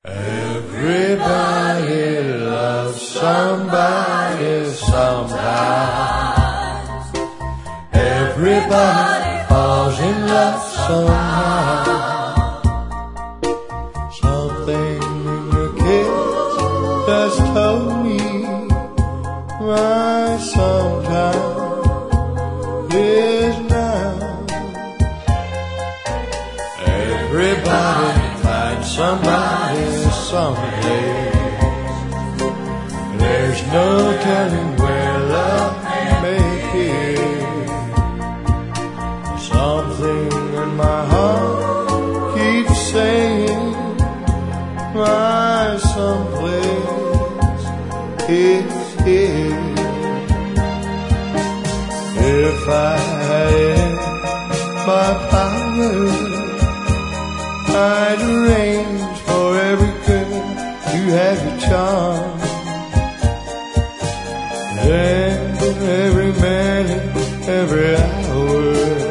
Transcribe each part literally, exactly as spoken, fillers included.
Everybody loves somebody sometime. Everybody falls in love somehow. Something in your kiss just told me my sometime is now. Everybody finds somebody someday. There's no telling where love may appear. Something in my heart keeps saying my someplace is here. If I had my power, I'd arrange for every girl to have your charm. Then every minute, every hour,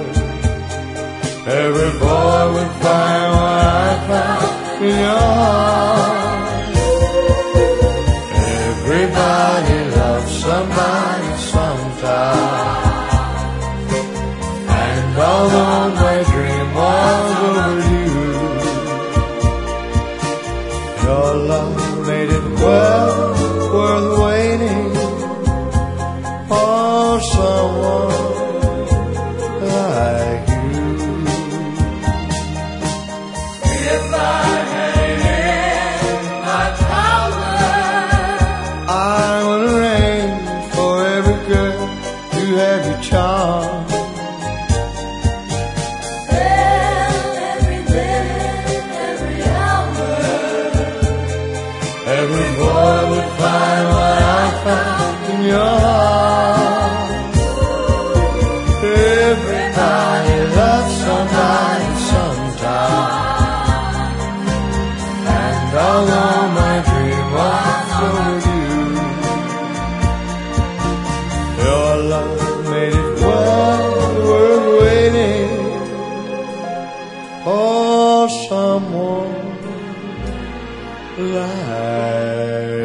every boy would find what I found in your heart. Everybody loves somebody sometime. And although my dream was over you, your love made it well worth waiting for someone like you. If I had it in my power, I would arrange for every girl to have your charm. Every boy would find what I found in your heart. Everybody loves somebody sometime. And although my dream was over you, your love made it well worth waiting for someone like